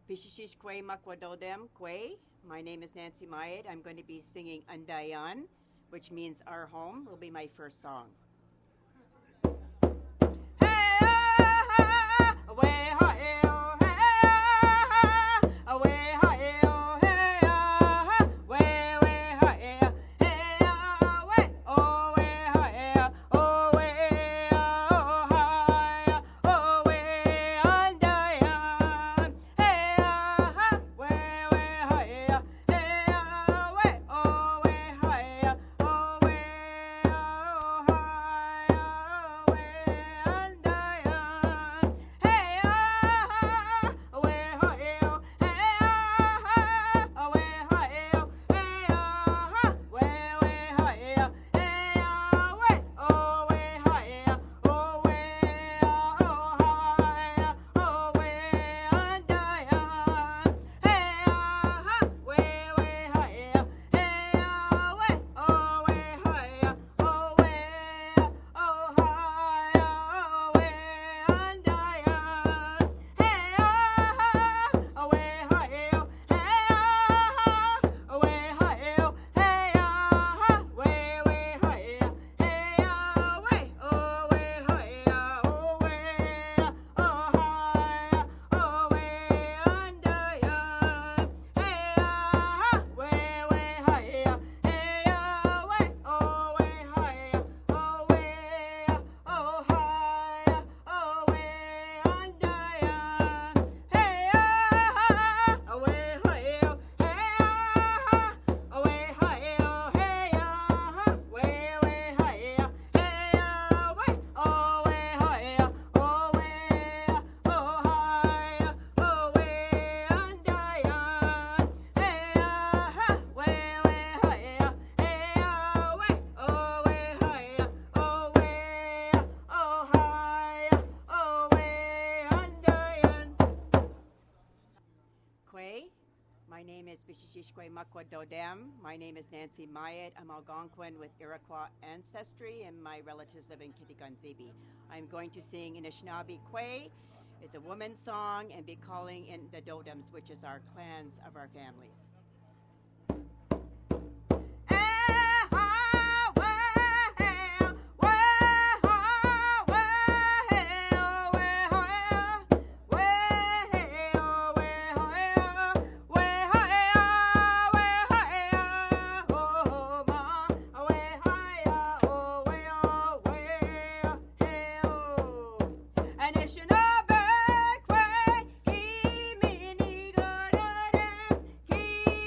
Pishishish Kwe Makwadodem Kwe. My name is Nancy Mayed. I'm going to be singing Andayan, which means our home. Will be my first song. My name is Bishishishkwe Makwadodem. My name is Nancy Mayed. I'm Algonquin with Iroquois ancestry, and my relatives live in Kitiganzibi. I'm going to sing Anishinaabe Kwe. It's a woman's song, and be calling in the Dodems, which is our clans of our families. Anishinaabe Kwe, he mini go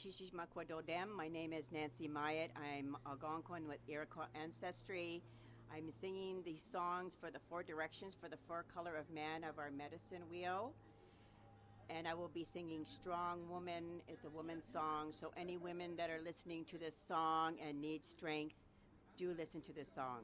Bishish Makwadodem. My name is Nancy Myatt. I'm Algonquin with Iroquois ancestry. I'm singing these songs for the four directions for the four color of man of our medicine wheel. And I will be singing Strong Woman. It's a woman's song. So any women that are listening to this song and need strength, do listen to this song.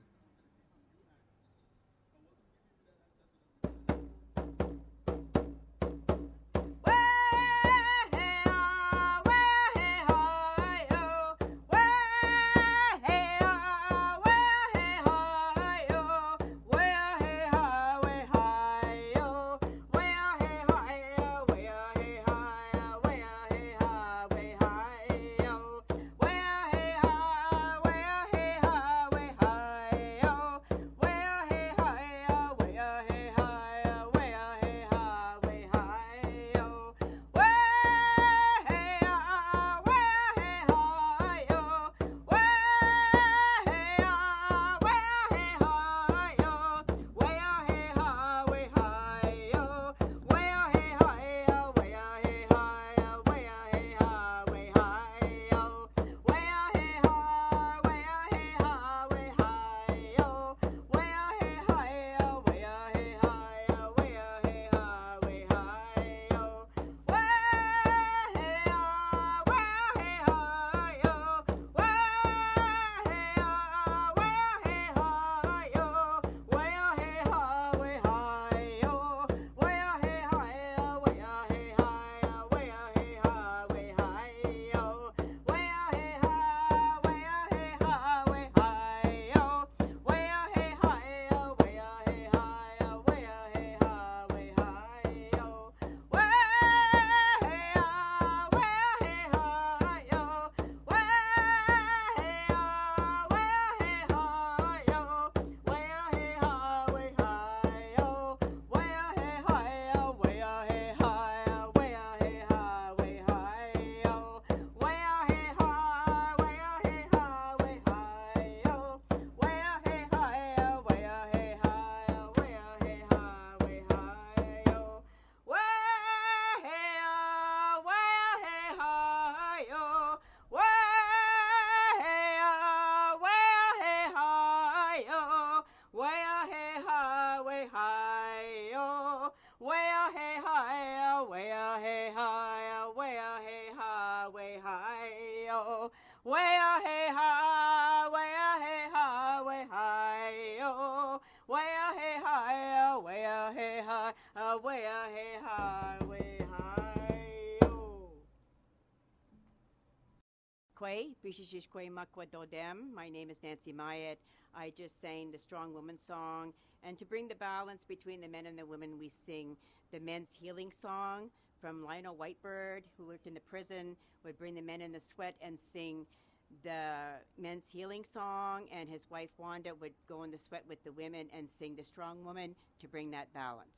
My name is Nancy Myatt. I just sang the Strong Woman song. And to bring the balance between the men and the women, we sing the men's healing song from Lionel Whitebird, who worked in the prison, would bring the men in the sweat and sing the men's healing song. And his wife, Wanda, would go in the sweat with the women and sing the Strong Woman to bring that balance.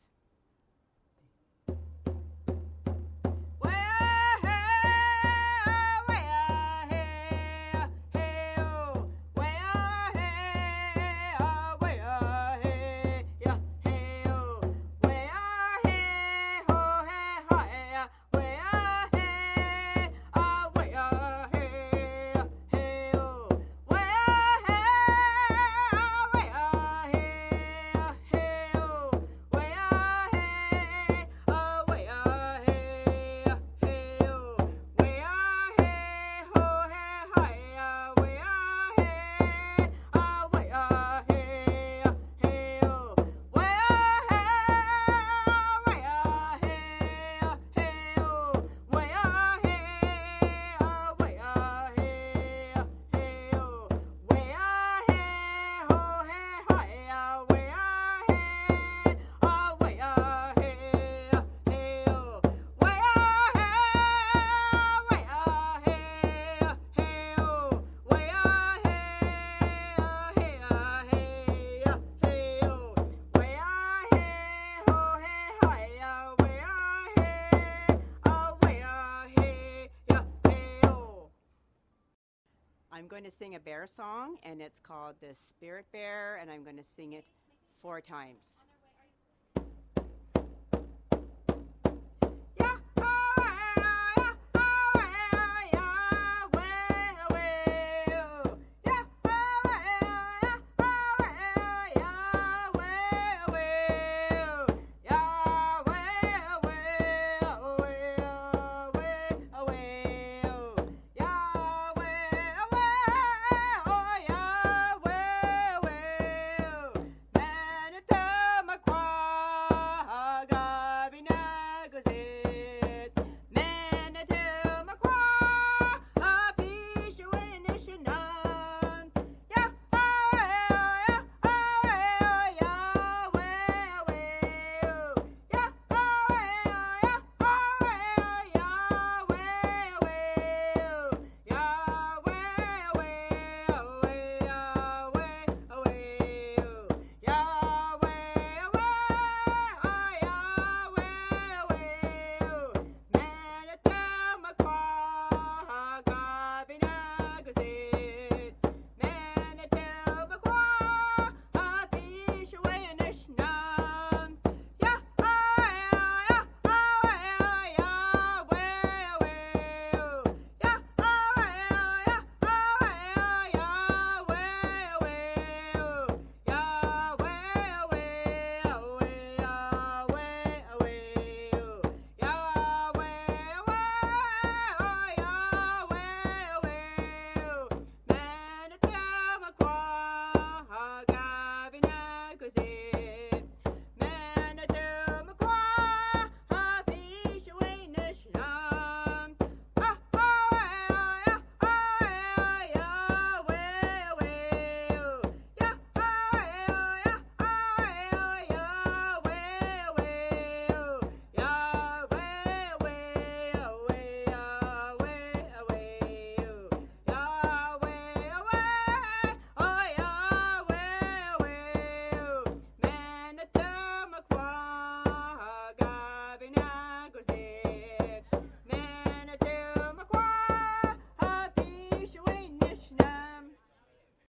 I'm going to sing a bear song, and it's called The Spirit Bear, and I'm going to sing it 4 times.